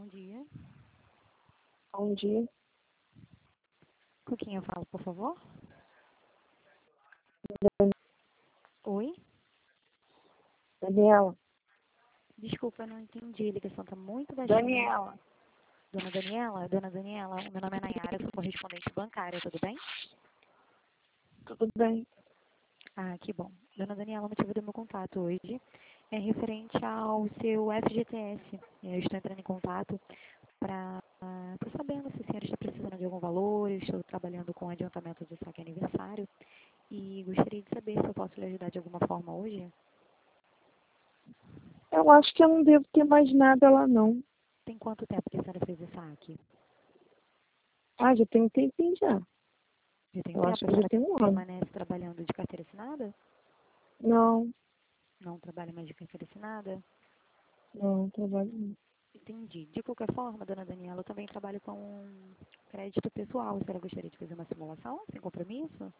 bom dia. Bom dia. Com quem eu falo, por favor? Oi? Daniela. Desculpa, eu não entendi. A ligação está muito baixinha. Daniela. Dona Daniela? Dona Daniela, o meu nome é Nayara, sou correspondente bancária, tudo bem? Tudo bem? Ah, que bom. Dona Daniela, o motivo do meu contato hoje é referente ao seu FGTS. Eu estou entrando em contato para estou sabendo se a senhora está precisando de algum valor. Eu estou trabalhando com adiantamento de saque aniversário e gostaria de saber se eu posso lhe ajudar de alguma forma hoje. Eu acho que eu não devo ter mais nada lá, não. Tem quanto tempo que a senhora fez esse saque? Ah, já tem um tempinho já. Já tem Eu tempo? acho A que já senhora tem um ano. permanece trabalhando de carteira assinada? Não, Não trabalha mais de carteira assinada? não, trabalho não. Entendi. De qualquer forma, dona Daniela, eu também trabalho com crédito pessoal. A senhora gostaria de fazer uma simulação sem compromisso?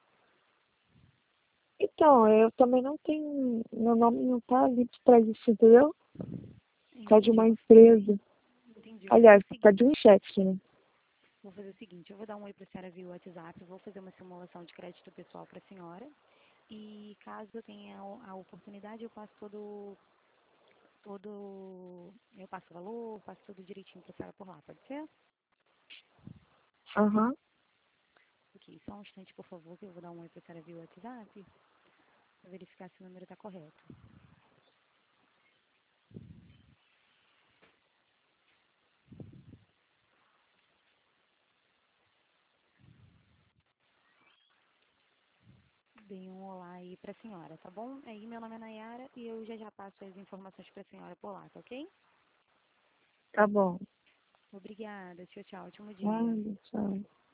Então, eu também não tenho... Meu nome não tá ali pra isso, entendeu? Tá de Entendi. uma empresa. Entendi. Eu vou fazer Aliás, o tá de seguinte. um cheque, né? Eu vou dar um oi para a senhora via WhatsApp, vou fazer uma simulação de crédito pessoal para a senhora. E caso eu tenha a oportunidade, eu passo eu passo o valor, passo tudo direitinho para a senhora por lá, pode ser? Aham. Ok, só um instante, por favor, que eu vou dar um oi para a senhora via WhatsApp, para verificar se o número está correto. Dei um olá aí para a senhora, tá bom? Aí meu nome é Nayara e eu já passo as informações para a senhora por lá, tá ok? Tá bom. Obrigada, tchau, tchau, ótimo dia. Tchau.